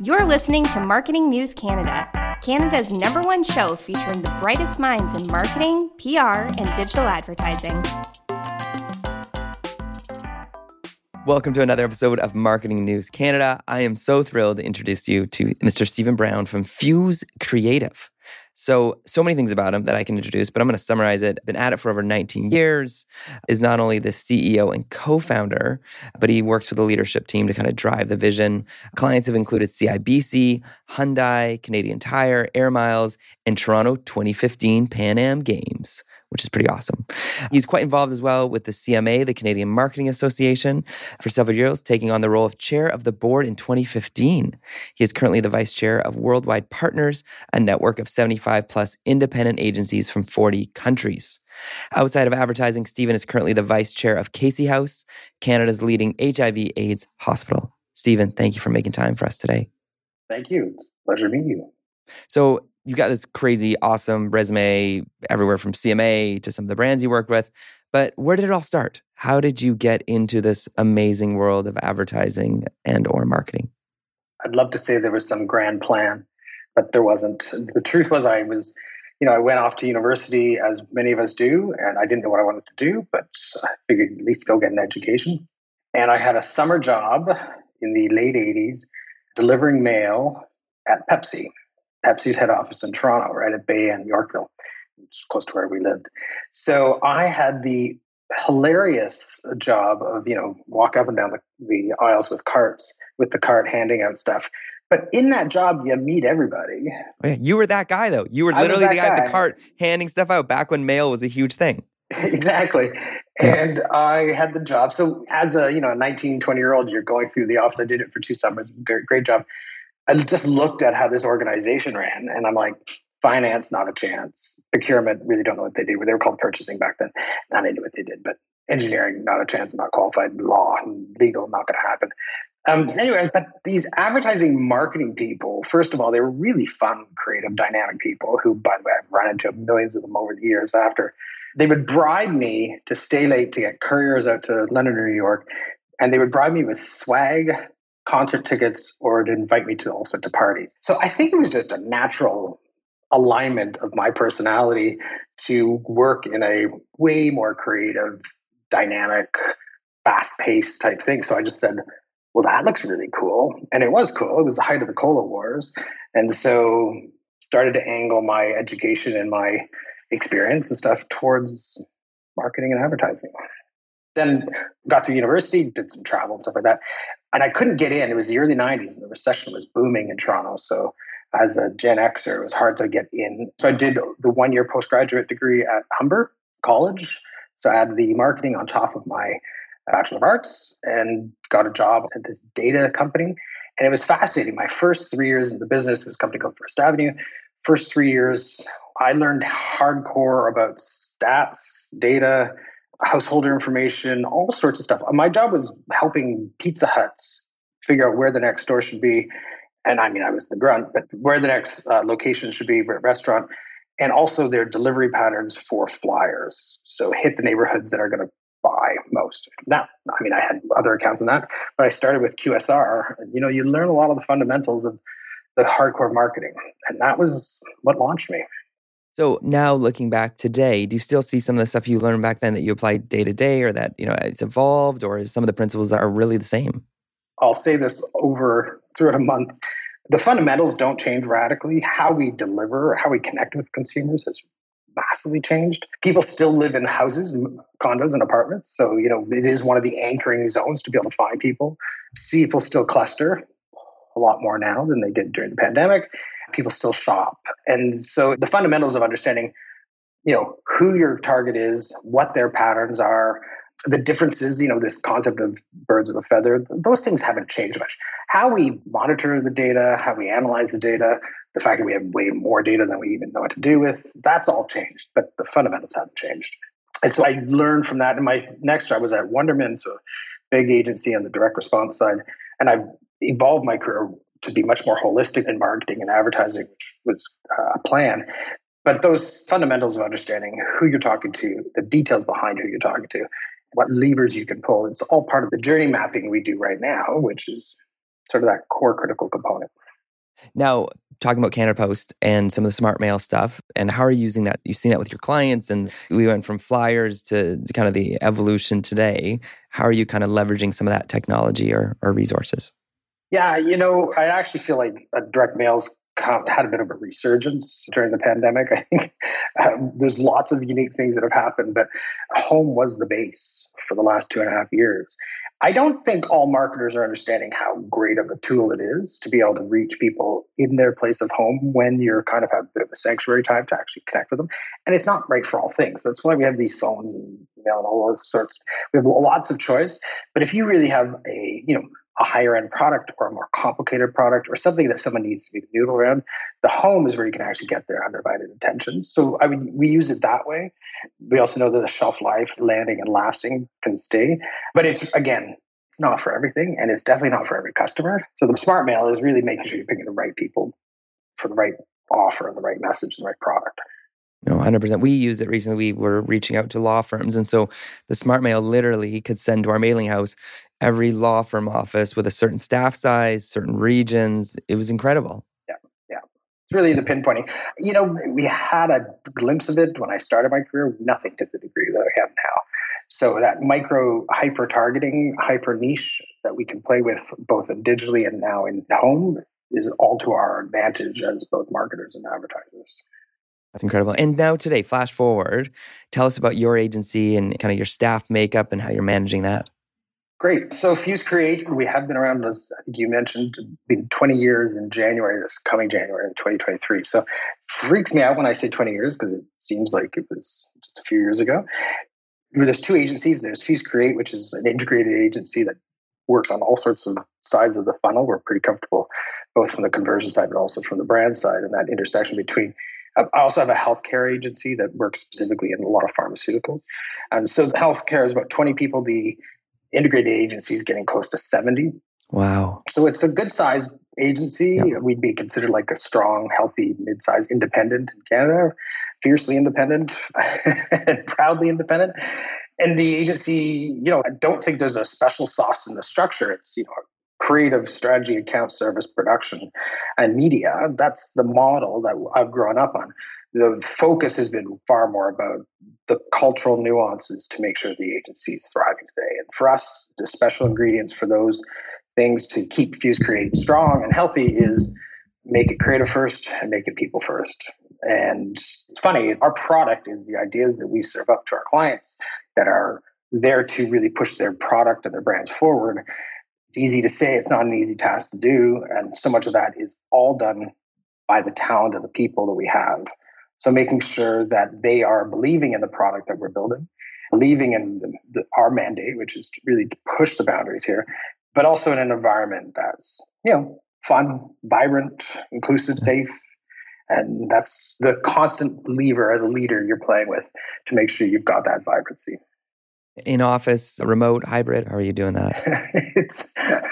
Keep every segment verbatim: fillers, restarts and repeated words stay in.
You're listening to Marketing News Canada, Canada's number one show featuring the brightest minds in marketing, P R, and digital advertising. Welcome to another episode of Marketing News Canada. I am so thrilled to introduce you to Mister Stephen Brown from Fuse Creative. So, so many things about him that I can introduce, but I'm going to summarize it. Been at it for over nineteen years, is not only the C E O and co-founder, but he works with the leadership team to kind of drive the vision. Clients have included C I B C, Hyundai, Canadian Tire, Air Miles, and Toronto twenty fifteen Pan Am Games, which is pretty awesome. He's quite involved as well with the C M A, the Canadian Marketing Association, for several years, taking on the role of chair of the board in twenty fifteen. He is currently the vice chair of Worldwide Partners, a network of seventy-five plus independent agencies from forty countries. Outside of advertising, Stephen is currently the vice chair of Casey House, Canada's leading H I V AIDS hospital. Stephen, thank you for making time for us today. Thank you. It's a pleasure to meet you. So you've got this crazy, awesome resume everywhere from C M A to some of the brands you worked with. But where did it all start? How did you get into this amazing world of advertising and or marketing? I'd love to say there was some grand plan, but there wasn't. The truth was I was, you know, I went off to university as many of us do, and I didn't know what I wanted to do, but I figured at least go get an education. And I had a summer job in the late eighties delivering mail at Pepsi. Pepsi's head office in Toronto, right at Bay and Yorkville, which is close to where we lived. So I had the hilarious job of, you know, walk up and down the, the aisles with carts, with the cart handing out stuff. But in that job, you meet everybody. You were that guy, though. You were literally the guy, guy at the cart handing stuff out back when mail was a huge thing. Exactly. And I had the job. So as a, you know, nineteen, twenty-year-old, you're going through the office. I did it for two summers. Great, great job. I just looked at how this organization ran, and I'm like, finance, not a chance. Procurement, really don't know what they did. They were called purchasing back then. Not into what they did, but engineering, not a chance. I'm not qualified. Law, legal, not going to happen. Um, anyway, but these advertising marketing people, first of all, they were really fun, creative, dynamic people who, by the way, I've run into millions of them over the years after. They would bribe me to stay late to get couriers out to London or New York, and they would bribe me with swag, concert tickets, or to invite me to all sorts of parties. So I think it was just a natural alignment of my personality to work in a way more creative, dynamic, fast-paced type thing. So I just said, well, that looks really cool. And it was cool. It was the height of the Cola Wars. And so started to angle my education and my experience and stuff towards marketing and advertising. Then got to university, did some travel and stuff like that. And I couldn't get in. It was the early nineties and the recession was booming in Toronto. So as a Gen Xer, it was hard to get in. So I did the one-year postgraduate degree at Humber College. So I had the marketing on top of my Bachelor of Arts and got a job at this data company. And it was fascinating. My first three years in the business was a company called First Avenue. First three years, I learned hardcore about stats, data, householder information, all sorts of stuff. My job was helping Pizza Huts figure out where the next store should be. And I mean, I was the grunt, but where the next uh, location should be, restaurant, and also their delivery patterns for flyers. So hit the neighborhoods that are going to buy most. Now, I mean, I had other accounts in that, but I started with Q S R. And, you know, you learn a lot of the fundamentals of the hardcore marketing. And that was what launched me. So now looking back today, do you still see some of the stuff you learned back then that you applied day to day, or that, you know, it's evolved, or is some of the principles are really the same? I'll say this over throughout a month. The fundamentals don't change radically. How we deliver, how we connect with consumers has massively changed. People still live in houses, condos, and apartments. So, you know, it is one of the anchoring zones to be able to find people. People still cluster a lot more now than they did during the pandemic. People still shop. And so the fundamentals of understanding, you know, who your target is, what their patterns are, the differences, you know, this concept of birds of a feather, those things haven't changed much. How we monitor the data, how we analyze the data, the fact that we have way more data than we even know what to do with, that's all changed, but the fundamentals haven't changed. And so I learned from that. And my next job was at Wunderman, so big agency on the direct response side. And I've evolved my career to be much more holistic in marketing and advertising, which was a plan. But those fundamentals of understanding who you're talking to, the details behind who you're talking to, what levers you can pull, it's all part of the journey mapping we do right now, which is sort of that core critical component. Now, talking about Canada Post and some of the smart mail stuff, and how are you using that? You've seen that with your clients, and we went from flyers to kind of the evolution today. How are you kind of leveraging some of that technology or, or resources? Yeah, you know, I actually feel like uh, direct mail's come, had a bit of a resurgence during the pandemic. I think um, there's lots of unique things that have happened, but home was the base for the last two and a half years. I don't think all marketers are understanding how great of a tool it is to be able to reach people in their place of home when you're kind of have a bit of a sanctuary time to actually connect with them. And it's not right for all things. That's why we have these phones and email and all those sorts. We have lots of choice. But if you really have a, you know, a higher end product or a more complicated product or something that someone needs to be noodle around, the home is where you can actually get their undivided attention. So I mean, we use it that way. We also know that the shelf life, landing and lasting can stay. But it's, again, it's not for everything, and it's definitely not for every customer. So the smart mail is really making sure you're picking the right people for the right offer and the right message and the right product. No, one hundred percent. We used it recently. We were reaching out to law firms. And so the smart mail literally could send to our mailing house every law firm office with a certain staff size, certain regions. It was incredible. Yeah, yeah. It's really the pinpointing. You know, we had a glimpse of it when I started my career, nothing to the degree that I have now. So that micro hyper targeting, hyper niche that we can play with both digitally and now in home is all to our advantage as both marketers and advertisers. That's incredible. And now today, flash forward, tell us about your agency and kind of your staff makeup and how you're managing that. Great. So Fuse Create, we have been around, as I think you mentioned, been twenty years in January, this coming January in twenty twenty-three. So it freaks me out when I say twenty years because it seems like it was just a few years ago. There's two agencies. There's Fuse Create, which is an integrated agency that works on all sorts of sides of the funnel. We're pretty comfortable both from the conversion side, but also from the brand side and that intersection between. I also have a healthcare agency that works specifically in a lot of pharmaceuticals. And so the healthcare is about twenty people. The integrated agency is getting close to seventy. Wow. So it's a good sized agency. Yep. We'd be considered like a strong, healthy, mid-sized independent in Canada, fiercely independent and proudly independent. And the agency, you know, I don't think there's a special sauce in the structure. It's, you know, creative strategy, account service, production, and media. That's the model that I've grown up on. The focus has been far more about the cultural nuances to make sure the agency is thriving today. And for us, the special ingredients for those things to keep Fuse Create strong and healthy is make it creative first and make it people first. And it's funny, our product is the ideas that we serve up to our clients that are there to really push their product and their brands forward. It's easy to say, it's not an easy task to do. And so much of that is all done by the talent of the people that we have. So making sure that they are believing in the product that we're building, believing in the, the, our mandate, which is to really push the boundaries here, but also in an environment that's, you know, fun, vibrant, inclusive, safe. And that's the constant lever as a leader you're playing with to make sure you've got that vibrancy. In office, remote, hybrid, how are you doing that? it's,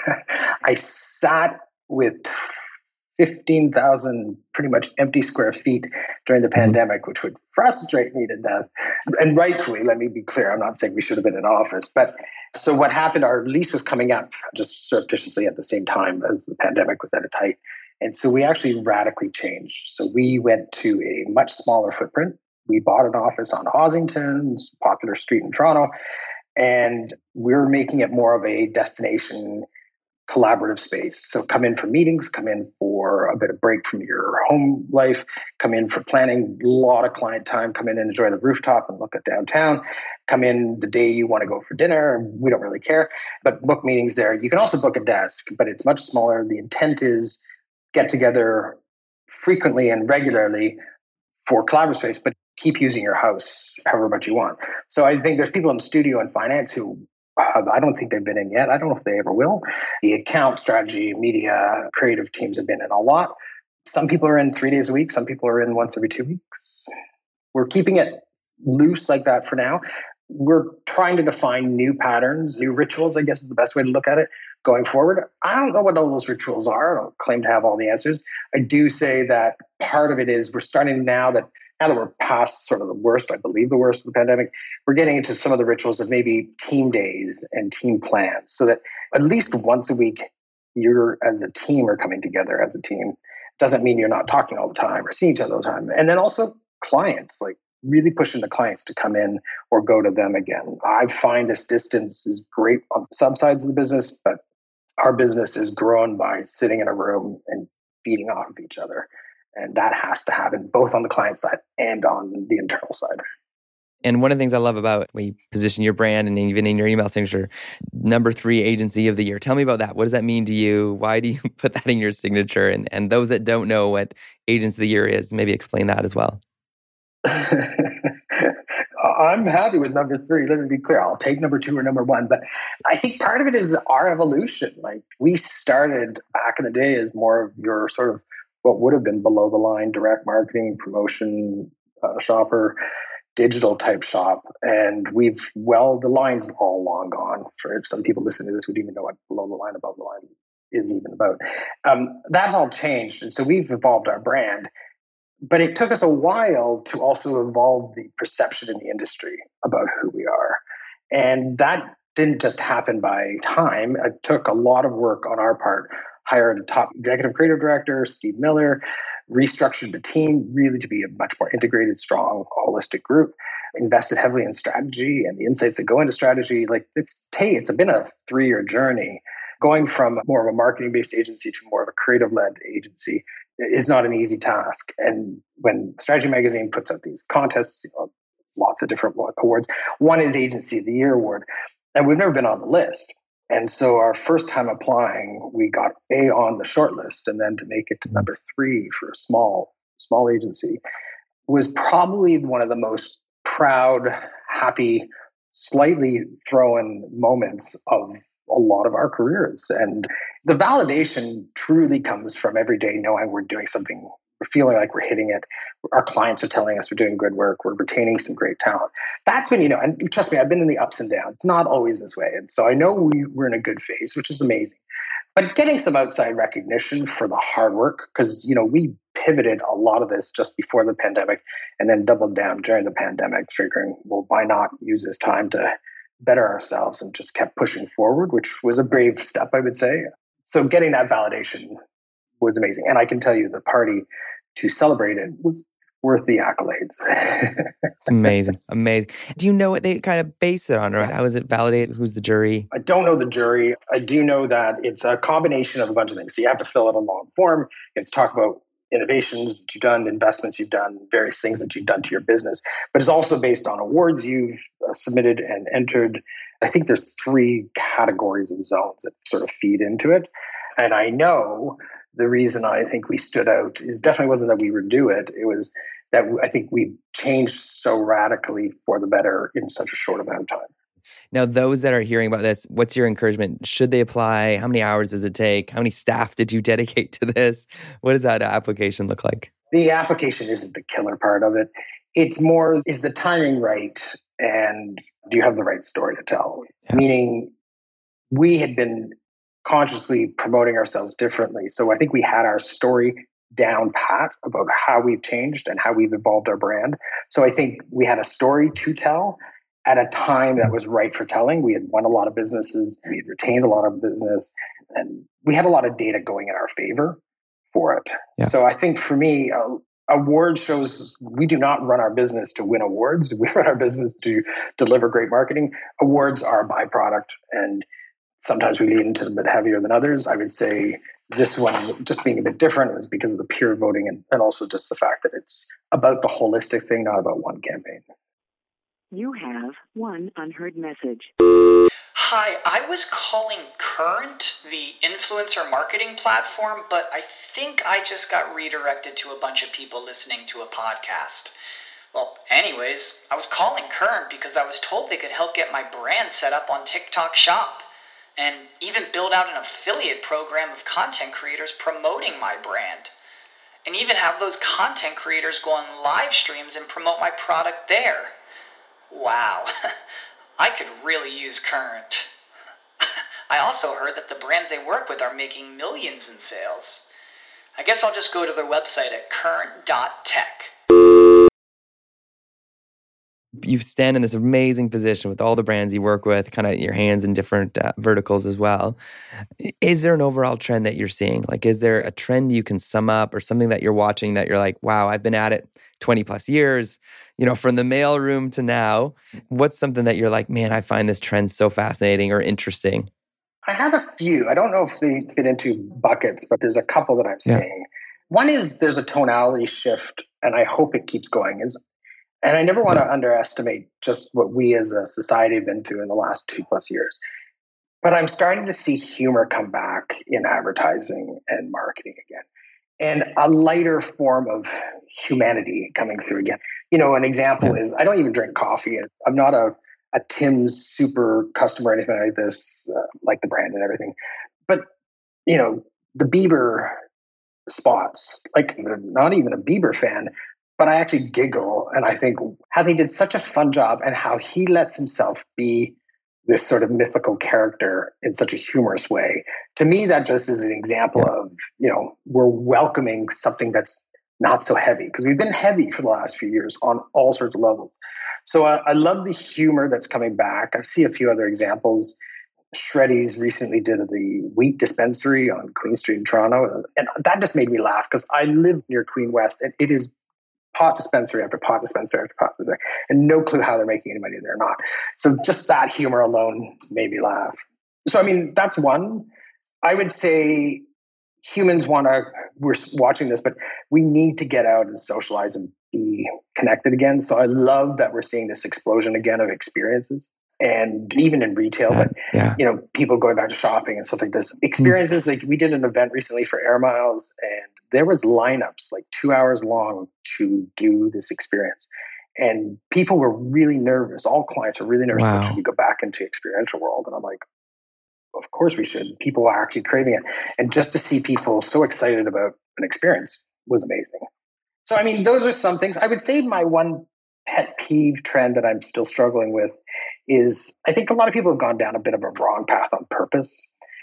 I sat with fifteen thousand pretty much empty square feet during the pandemic, which would frustrate me to death. And rightfully, let me be clear, I'm not saying we should have been in office. But so what happened, our lease was coming up just surreptitiously at the same time as the pandemic was at its height. And so we actually radically changed. So we went to a much smaller footprint. We bought an office on Ossington, popular street in Toronto, and we're making it more of a destination collaborative space. So come in for meetings, come in for a bit of break from your home life, come in for planning, a lot of client time, come in and enjoy the rooftop and look at downtown, come in the day you want to go for dinner. We don't really care, but book meetings there. You can also book a desk, but it's much smaller. The intent is get together frequently and regularly for collaborative space, but keep using your house however much you want. So I think there's people in studio and finance who uh, I don't think they've been in yet. I don't know if they ever will. The account, strategy, media, creative teams have been in a lot. Some people are in three days a week. Some people are in once every two weeks. We're keeping it loose like that for now. We're trying to define new patterns, new rituals, I guess is the best way to look at it going forward. I don't know what all those rituals are. I don't claim to have all the answers. I do say that part of it is we're starting now that Now that we're past sort of the worst, I believe the worst of the pandemic, we're getting into some of the rituals of maybe team days and team plans so that at least once a week, you're as a team are coming together as a team Doesn't mean you're not talking all the time or seeing each other all the time. And then also clients, like really pushing the clients to come in or go to them again. I find this distance is great on the subsides of the business, but our business is grown by sitting in a room and feeding off of each other. And that has to happen both on the client side and on the internal side. And one of the things I love about when you position your brand and even in your email signature, number three agency of the year. Tell me about that. What does that mean to you? Why do you put that in your signature? And and those that don't know what agency of the year is, maybe explain that as well. I'm happy with number three. Let me be clear. I'll take number two or number one. But I think part of it is our evolution. Like we started back in the day as more of your sort of what would have been below the line direct marketing, promotion, uh, shopper, digital type shop. And we've, well, the line's all long gone. For some people listening to this would even know what below the line, above the line is even about. Um, that's all changed. And so we've evolved our brand. But it took us a while to also evolve the perception in the industry about who we are. And that didn't just happen by time. It took a lot of work on our part. Hired a top executive creative director, Steve Miller, restructured the team really to be a much more integrated, strong, holistic group, invested heavily in strategy and the insights that go into strategy. Like it's, hey, it's been a three-year journey. Going from more of a marketing-based agency to more of a creative-led agency is not an easy task. And when Strategy Magazine puts out these contests, you know, lots of different awards, one is Agency of the Year award, and we've never been on the list. And so our first time applying, we got A on the short list, and then to make it to number three for a small, small agency was probably one of the most proud, happy, slightly thrown moments of a lot of our careers. And the validation truly comes from every day knowing we're doing something, we're feeling like we're hitting it. Our clients are telling us we're doing good work. We're retaining some great talent. That's when, you know, and trust me, I've been in the ups and downs. It's not always this way. And so I know we, we're in a good phase, which is amazing. But getting some outside recognition for the hard work, because, you know, we pivoted a lot of this just before the pandemic and then doubled down during the pandemic, figuring, well, why not use this time to better ourselves, and just kept pushing forward, which was a brave step, I would say. So getting that validation was amazing. And I can tell you the party to celebrate it was worth the accolades. It's amazing. Amazing. Do you know what they kind of base it on, or how is it validated? Who's the jury? I don't know the jury. I do know that it's a combination of a bunch of things. So you have to fill out a long form. You have to talk about innovations that you've done, investments you've done, various things that you've done to your business. But it's also based on awards you've uh, submitted and entered. I think there's three categories of zones that sort of feed into it. And I know the reason I think we stood out is definitely wasn't that we would do it. It was that I think we changed so radically for the better in such a short amount of time. Now, those that are hearing about this, what's your encouragement? Should they apply? How many hours does it take? How many staff did you dedicate to this? What does that application look like? The application isn't the killer part of it. It's more, is the timing right? And do you have the right story to tell? Yeah. Meaning, we had been consciously promoting ourselves differently. So I think we had our story down pat about how we've changed and how we've evolved our brand. So I think we had a story to tell at a time that was right for telling. We had won a lot of businesses, we had retained a lot of business, and we had a lot of data going in our favor for it. Yeah. So I think for me, uh, award shows, we do not run our business to win awards. We run our business to deliver great marketing. Awards are a byproduct, and sometimes we lean into them a bit heavier than others. I would say this one, just being a bit different, was because of the peer voting and, and also just the fact that it's about the holistic thing, not about one campaign. You have one unheard message. Hi, I was calling Current, the influencer marketing platform, but I think I just got redirected to a bunch of people listening to a podcast. Well, anyways, I was calling Current because I was told they could help get my brand set up on TikTok Shop, and even build out an affiliate program of content creators promoting my brand, and even have those content creators go on live streams and promote my product there. Wow, I could really use Current. I also heard that the brands they work with are making millions in sales. I guess I'll just go to their website at current dot tech. you stand in this amazing position with all the brands you work with, kind of your hands in different uh, verticals as well. Is there an overall trend that you're seeing? Like, is there a trend you can sum up or something that you're watching that you're like, wow, I've been at it twenty plus years, you know, from the mail room to now? What's something that you're like, man, I find this trend so fascinating or interesting? I have a few. I don't know if they fit into buckets, but there's a couple that I'm yeah. seeing. One is there's a tonality shift, and I hope it keeps going. It's, and I never want to yeah. underestimate just what we as a society have been through in the last two plus years. But I'm starting to see humor come back in advertising and marketing again, and a lighter form of humanity coming through again. You know, an example yeah. is I don't even drink coffee. I'm not a, a Tim's super customer or anything like this, uh, like the brand and everything. But, you know, the Bieber spots, like not even a Bieber fan, but I actually giggle and I think how they did such a fun job and how he lets himself be this sort of mythical character in such a humorous way. To me, that just is an example yeah. of, you know, we're welcoming something that's not so heavy, because we've been heavy for the last few years on all sorts of levels. So I, I love the humor that's coming back. I see a few other examples. Shreddies recently did the wheat dispensary on Queen Street in Toronto. And that just made me laugh because I live near Queen West and it is pot dispensary after pot dispensary after pot dispensary, and no clue how they're making any money there or not. So just that humor alone made me laugh. So, I mean, that's one. I would say humans want to, we're watching this, but we need to get out and socialize and be connected again. So I love that we're seeing this explosion again of experiences. And even in retail, yeah, but yeah. you know, people going back to shopping and stuff like this. Experiences, mm. like we did an event recently for Air Miles, and there was lineups like two hours long to do this experience. And people were really nervous. All clients are really nervous. Wow. Like, should we go back into experiential world? And I'm like, of course we should. People are actually craving it. And just to see people so excited about an experience was amazing. So, I mean, those are some things. I would say my one pet peeve trend that I'm still struggling with is I think a lot of people have gone down a bit of a wrong path on purpose.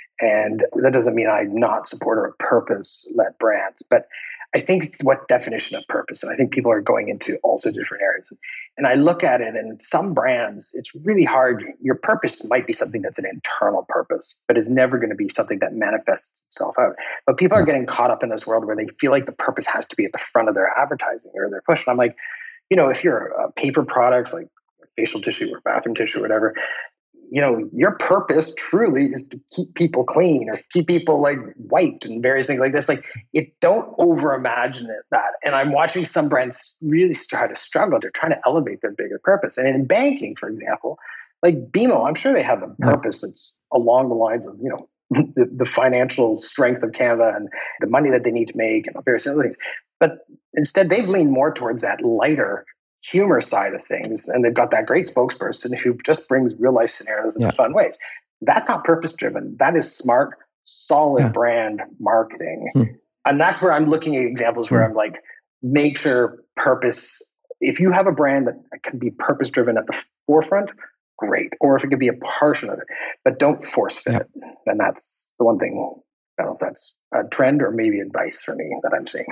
And that doesn't mean I'm not a supporter of purpose-led brands, but I think it's what definition of purpose. And I think people are going into also different areas. And I look at it, and some brands, it's really hard. Your purpose might be something that's an internal purpose, but it's never going to be something that manifests itself out. But people are getting caught up in this world where they feel like the purpose has to be at the front of their advertising or their push. And I'm like, you know, if you're uh, paper products like facial tissue or bathroom tissue or whatever, you know, your purpose truly is to keep people clean or keep people like wiped and various things like this. Like, it don't over imagine it that. And I'm watching some brands really try to struggle. They're trying to elevate their bigger purpose. And in banking, for example, like B M O, I'm sure they have a purpose that's along the lines of, you know, the, the financial strength of Canada and the money that they need to make and various other things. But instead, they've leaned more towards that lighter humor side of things. And they've got that great spokesperson who just brings real life scenarios in yeah. fun ways. That's not purpose driven. That is smart, solid yeah. brand marketing. Hmm. And that's where I'm looking at examples hmm. where I'm like, make sure purpose, if you have a brand that can be purpose driven at the forefront, great. Or if it could be a portion of it, but don't force fit yeah. it. And that's the one thing, I don't know if that's a trend or maybe advice for me that I'm seeing.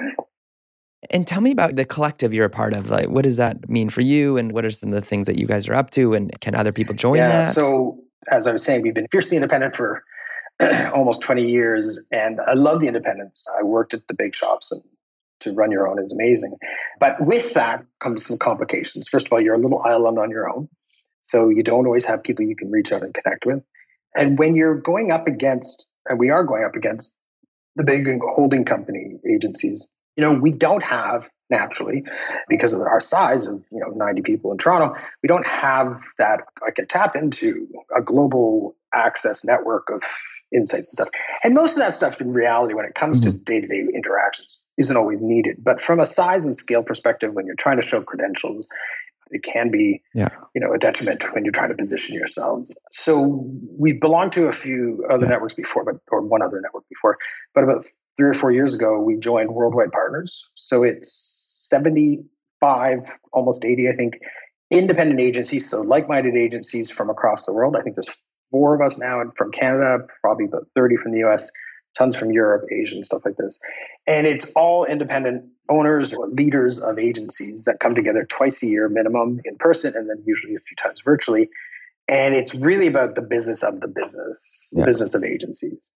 And tell me about the collective you're a part of. Like, what does that mean for you? And what are some of the things that you guys are up to? And can other people join yeah, that? So as I was saying, we've been fiercely independent for almost twenty years. And I love the independence. I worked at the big shops, and to run your own is amazing. But with that comes some complications. First of all, you're a little island on your own. So you don't always have people you can reach out and connect with. And when you're going up against, and we are going up against the big holding company agencies, you know, we don't have naturally, because of our size of, you know, ninety people in Toronto, we don't have that. I can tap into a global access network of insights and stuff. And most of that stuff in reality, when it comes mm-hmm. to day-to-day interactions, isn't always needed. But from a size and scale perspective, when you're trying to show credentials, it can be, yeah. you know, a detriment when you're trying to position yourselves. So we belonged to a few other yeah. networks before, but or one other network before, but about three or four years ago, we joined Worldwide Partners. So it's seventy-five, almost eighty, I think, independent agencies. So like-minded agencies from across the world. I think there's four of us now from Canada, probably about thirty from the U S, tons from Europe, Asia, and stuff like this. And it's all independent owners or leaders of agencies that come together twice a year minimum in person, and then usually a few times virtually. And it's really about the business of the business, the Yeah. business of agencies.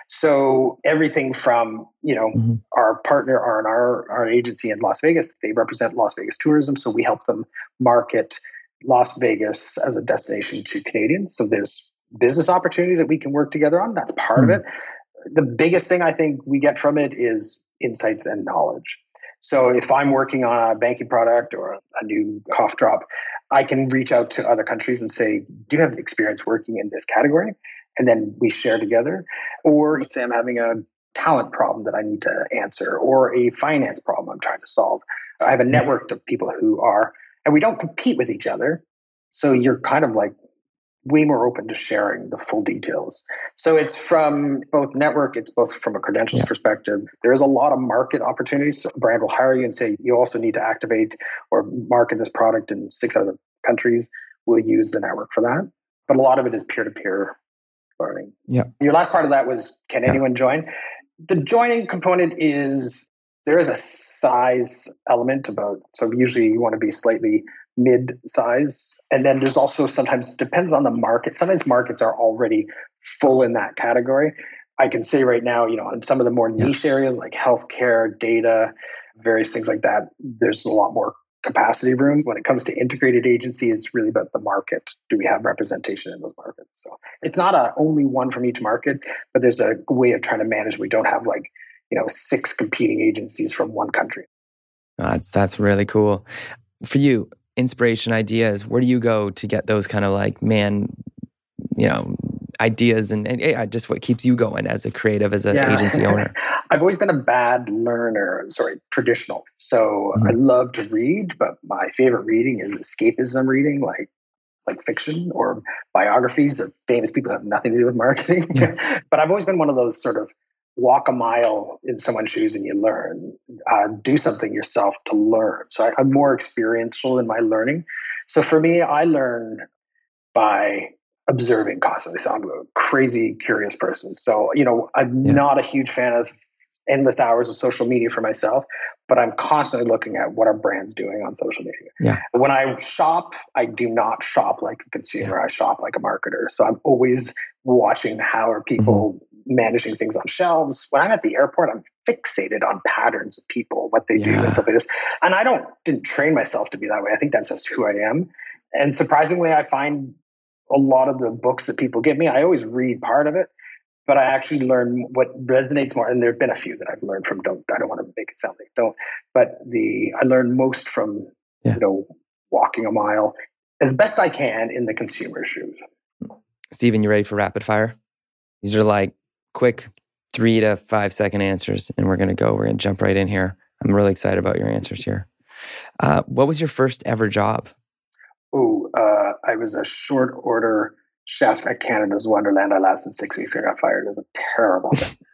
So everything from, you know, Mm-hmm. our partner, R and R, our agency in Las Vegas, they represent Las Vegas tourism. So we help them market Las Vegas as a destination to Canadians. So there's business opportunities that we can work together on. That's part Mm-hmm. of it. The biggest thing I think we get from it is insights and knowledge. So if I'm working on a banking product or a new cough drop, I can reach out to other countries and say, do you have experience working in this category? And then we share together. Or say I'm having a talent problem that I need to answer, or a finance problem I'm trying to solve. I have a network of people who are, and we don't compete with each other. So you're kind of like way more open to sharing the full details. So it's from both network, it's both from a credentials Yeah. perspective. There is a lot of market opportunities. So a brand will hire you and say, you also need to activate or market this product in six other countries. We'll use the network for that. But a lot of it is peer-to-peer learning. Yeah. Your last part of that was, can Yeah. anyone join? The joining component is, there is a size element about, so usually you want to be slightly mid-size. And then there's also sometimes, depends on the market. Sometimes markets are already full in that category. I can say right now, you know, in some of the more niche yeah. areas like healthcare, data, various things like that, there's a lot more capacity room. When it comes to integrated agency, it's really about the market. Do we have representation in those markets? So it's not a only one from each market, but there's a way of trying to manage. We don't have like, you know, six competing agencies from one country. Oh, that's, that's really cool. For you, inspiration, ideas, where do you go to get those kind of like, man, you know, ideas and, and yeah, just what keeps you going as a creative, as an yeah. agency owner? I've always been a bad learner, sorry, traditional. So mm-hmm. I love to read, but my favorite reading is escapism reading, like like fiction or biographies of famous people who have nothing to do with marketing. Yeah. But I've always been one of those sort of walk a mile in someone's shoes and you learn, uh, do something yourself to learn. So I, I'm more experiential in my learning. So for me, I learn by observing constantly. So I'm a crazy curious person. So, you know, I'm yeah. not a huge fan of endless hours of social media for myself, but I'm constantly looking at what our brand's doing on social media. Yeah. When I shop, I do not shop like a consumer. Yeah. I shop like a marketer. So I'm always watching how are people mm-hmm. managing things on shelves. When I'm at the airport, I'm fixated on patterns of people, what they yeah. do and stuff like this. And I don't didn't train myself to be that way. I think that's just who I am. And surprisingly, I find a lot of the books that people give me, I always read part of it, but I actually learn what resonates more. And there have been a few that I've learned from. Don't I don't want to make it sound like don't, but the I learn most from yeah. you know walking a mile as best I can in the consumer's shoes. Steven, you ready for rapid fire? These are like quick three to five second answers, and we're gonna go. We're gonna jump right in here. I'm really excited about your answers here. Uh, what was your first ever job? Oh, uh, I was a short order chef at Canada's Wonderland. I lasted six weeks. I got fired. It was a terrible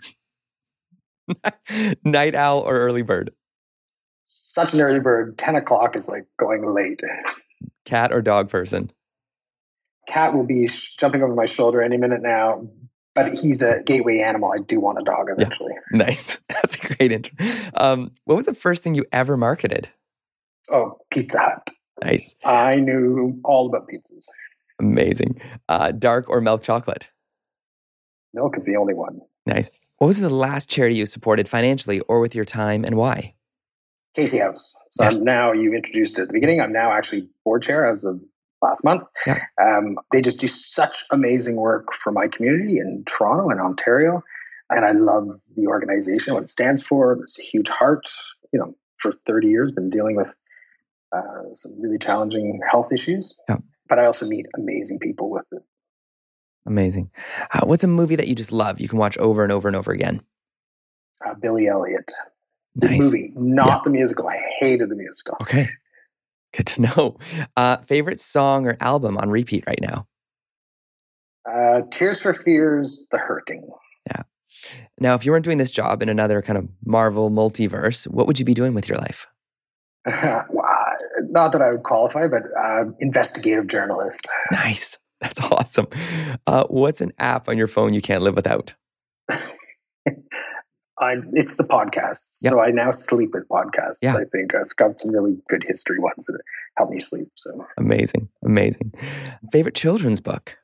thing. Night owl or early bird? Such an early bird. ten o'clock is like going late. Cat or dog person? Cat will be sh- jumping over my shoulder any minute now, but he's a gateway animal. I do want a dog eventually. Yeah. Nice. That's a great intro. Um, what was the first thing you ever marketed? Oh, Pizza Hut. Nice. I knew all about pizzas. Amazing. Uh, dark or milk chocolate? Milk is the only one. Nice. What was the last charity you supported financially or with your time, and why? Casey House. So yes. I'm now, you introduced it at the beginning, I'm now actually board chair as of last month. Yeah. Um, they just do such amazing work for my community in Toronto and Ontario. And I love the organization, what it stands for. It's a huge heart. You know, for thirty years, been dealing with uh, some really challenging health issues. Yeah. But I also meet amazing people with it. Amazing. Uh, what's a movie that you just love? You can watch over and over and over again. Uh, Billy Elliot. The nice. movie, not yeah. the musical. I hated the musical. Okay. Good to know. Uh, favorite song or album on repeat right now? Uh, Tears for Fears, The Hurting. Yeah. Now, if you weren't doing this job in another kind of Marvel multiverse, what would you be doing with your life? Wow. Not that I would qualify, but uh, investigative journalist. Nice. That's awesome. Uh, what's an app on your phone you can't live without? I'm, it's the podcasts. Yep. So I now sleep with podcasts. Yeah. I think I've got some really good history ones that help me sleep. So Amazing. Amazing. Favorite children's book?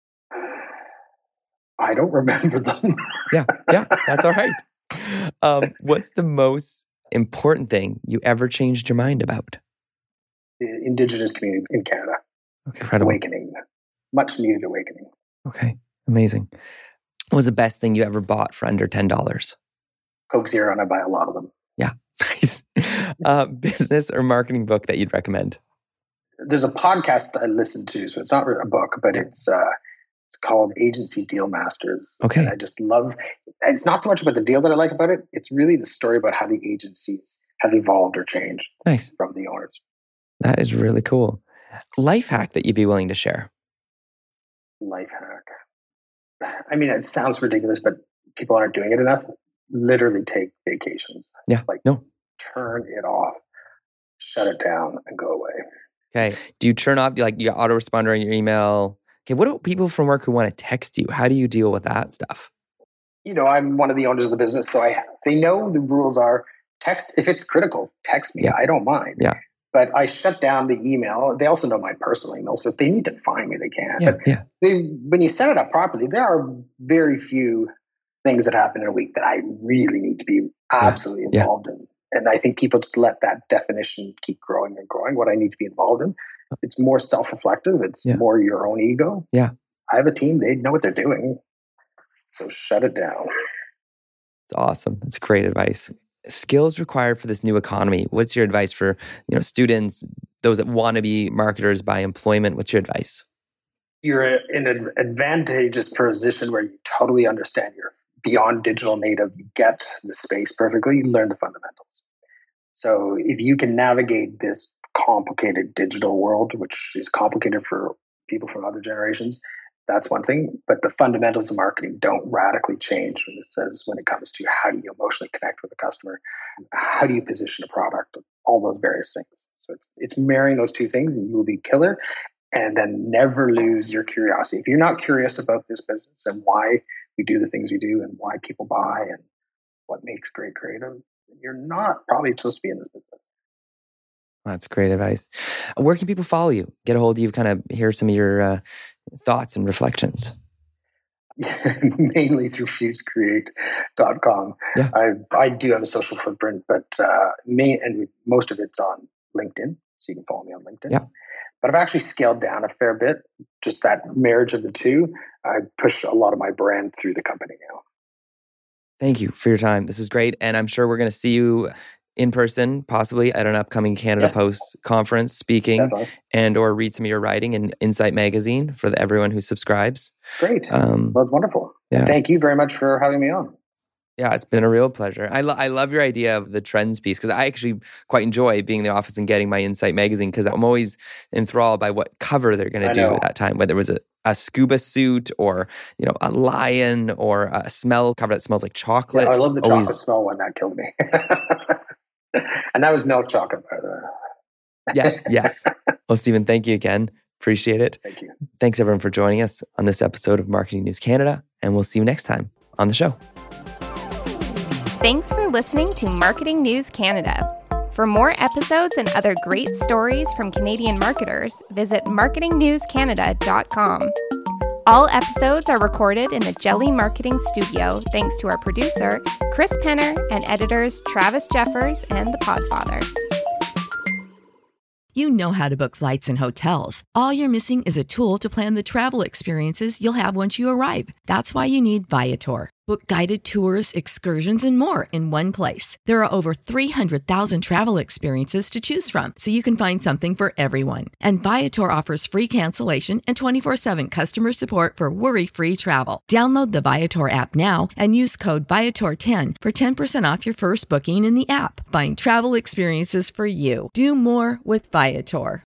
I don't remember them. Yeah. Yeah. That's all right. Um, what's the most important thing you ever changed your mind about? The Indigenous community in Canada. Okay. Incredible. Awakening. Much needed awakening. Okay. Amazing. What was the best thing you ever bought for under ten dollars? Coke Zero, and I buy a lot of them. Yeah. Nice. Uh, business or marketing book that you'd recommend? There's a podcast that I listen to, so it's not a book, but Yeah. it's uh, it's called Agency Deal Masters. Okay. And I just love, it's not so much about the deal that I like about it. It's really the story about how the agencies have evolved or changed Nice. from the owners. That is really cool. Life hack that you'd be willing to share? Life hack. I mean, it sounds ridiculous, but people aren't doing it enough. Literally take vacations. Yeah. Like, no. turn it off, shut it down, and go away. Okay. Do you turn off, like, you got autoresponder on your email? Okay. What about people from work who want to text you? How do you deal with that stuff? You know, I'm one of the owners of the business, so I they know the rules are text. If it's critical, text me. Yeah. I don't mind. Yeah. But I shut down the email. They also know my personal email, so if they need to find me, they can. Yeah. But Yeah. they, when you set it up properly, there are very few things that happen in a week that I really need to be absolutely Yeah. involved in. And I think people just let that definition keep growing and growing, what I need to be involved in. It's more self-reflective. It's Yeah. more your own ego. Yeah. I have a team. They know what they're doing. So shut it down. It's awesome. That's great advice. Skills required for this new economy. What's your advice for, you know, students, those that want to be marketers by employment? What's your advice? You're in an advantageous position where you totally understand you're beyond digital native. You get the space perfectly. You learn the fundamentals. So if you can navigate this complicated digital world, which is complicated for people from other generations, that's one thing. But the fundamentals of marketing don't radically change when it says when it comes to how do you emotionally connect with the customer, how do you position a product, all those various things. So it's, it's marrying those two things, and you will be killer. And then never lose your curiosity. If you're not curious about this business and why we do the things we do and why people buy and what makes great creative, you're not probably supposed to be in this business. That's great advice. Where can people follow you? Get a hold of you, kind of hear some of your uh, thoughts and reflections. Mainly through fuse create dot com. Yeah. I I do have a social footprint, but uh, main, and most of it's on LinkedIn, so you can follow me on LinkedIn. Yeah. But I've actually scaled down a fair bit. Just that marriage of the two, I push a lot of my brand through the company now. Thank you for your time. This was great. And I'm sure we're going to see you in person, possibly at an upcoming Canada Yes. Post conference, speaking Definitely. and or read some of your writing in Insight Magazine for the, everyone who subscribes. Great. Um, Well, it's wonderful. yeah. Thank you very much for having me on. Yeah, it's been a real pleasure. I, lo- I love your idea of the trends piece because I actually quite enjoy being in the office and getting my Insight Magazine because I'm always enthralled by what cover they're going to I do know. at that time, whether it was a, a scuba suit or, you know, a lion or a smell cover that smells like chocolate. Yeah, I love the Always- chocolate smell one. That killed me. And that was milk chocolate, by the way. Yes, yes. Well, Stephen, thank you again. Appreciate it. Thank you. Thanks everyone for joining us on this episode of Marketing News Canada, and we'll see you next time on the show. Thanks for listening to Marketing News Canada. For more episodes and other great stories from Canadian marketers, visit marketing news canada dot com. All episodes are recorded in the Jelly Marketing Studio thanks to our producer, Chris Penner, and editors Travis Jeffers and The Podfather. You know how to book flights and hotels. All you're missing is a tool to plan the travel experiences you'll have once you arrive. That's why you need Viator. Book guided tours, excursions, and more in one place. There are over three hundred thousand travel experiences to choose from, so you can find something for everyone. And Viator offers free cancellation and twenty-four seven customer support for worry-free travel. Download the Viator app now and use code Viator ten for ten percent off your first booking in the app. Find travel experiences for you. Do more with Viator.